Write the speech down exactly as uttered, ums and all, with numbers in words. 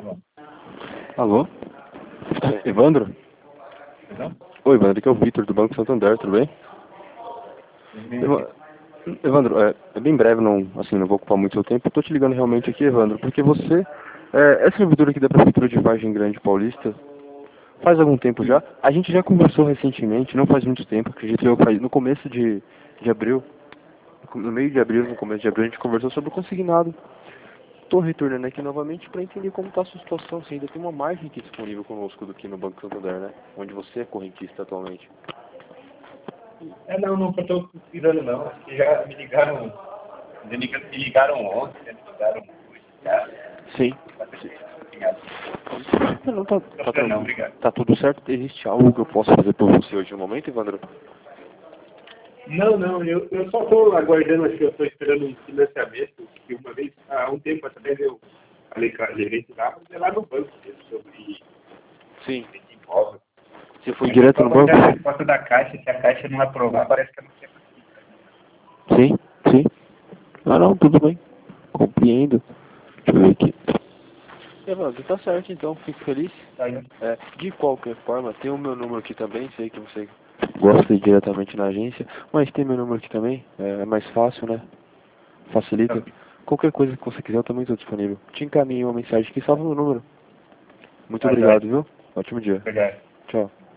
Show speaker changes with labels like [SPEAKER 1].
[SPEAKER 1] Alô?
[SPEAKER 2] Alô? Evandro?
[SPEAKER 1] Perdão?
[SPEAKER 2] Oi, Evandro, aqui é o Vitor do Banco Santander, tudo bem? Eva- Evandro, é, é bem breve, não, assim, não vou ocupar muito seu tempo. Eu tô te ligando realmente aqui, Evandro, porque você é, é servidor aqui da Prefeitura de Vargem Grande Paulista faz algum tempo já. A gente já conversou recentemente, não faz muito tempo, acredito eu, faz, no começo de, de abril, no meio de abril, no começo de abril, a gente conversou sobre o consignado. Estou retornando aqui novamente para entender como está a sua situação, se ainda tem uma margem aqui disponível conosco aqui no Banco Santander, né? Onde você é correntista atualmente.
[SPEAKER 1] É, não, não estou cuidando não. Acho que já me ligaram, me ligaram, me ligaram ontem, né? Me ligaram hoje já.
[SPEAKER 2] Sim.
[SPEAKER 1] Obrigado.
[SPEAKER 2] Não, não, tá, tá,
[SPEAKER 1] Não,
[SPEAKER 2] tranquilo.
[SPEAKER 1] não, obrigado.
[SPEAKER 2] Tá tudo certo? Existe algo que eu possa fazer por você hoje no momento, Evandro?
[SPEAKER 1] Não, não, eu, eu só estou aguardando, acho que eu estou esperando um financiamento, que uma vez, há um tempo atrás eu falei com a gerente lá, mas é lá no banco mesmo, sobre
[SPEAKER 2] Sim.
[SPEAKER 1] esse imóvel.
[SPEAKER 2] Você foi
[SPEAKER 1] Mas eu
[SPEAKER 2] direto
[SPEAKER 1] estou
[SPEAKER 2] no banco?
[SPEAKER 1] aguardando a resposta da Caixa, se a Caixa não aprovar, parece que eu não sei mais.
[SPEAKER 2] Sim, sim. Ah, não, tudo bem. Compreendo. Deixa eu ver aqui. Evandro, tá certo então, fico feliz.
[SPEAKER 1] Tá, né?
[SPEAKER 2] É, de qualquer forma, tem o meu número aqui também, sei que você gosta de ir diretamente na agência, mas tem meu número aqui também, é mais fácil, né? Facilita. Qualquer coisa que você quiser, eu também estou disponível. Te encaminho uma mensagem que salva meu número. Muito
[SPEAKER 1] Tá, joia.
[SPEAKER 2] obrigado, viu? Ótimo dia.
[SPEAKER 1] Obrigado.
[SPEAKER 2] Tchau.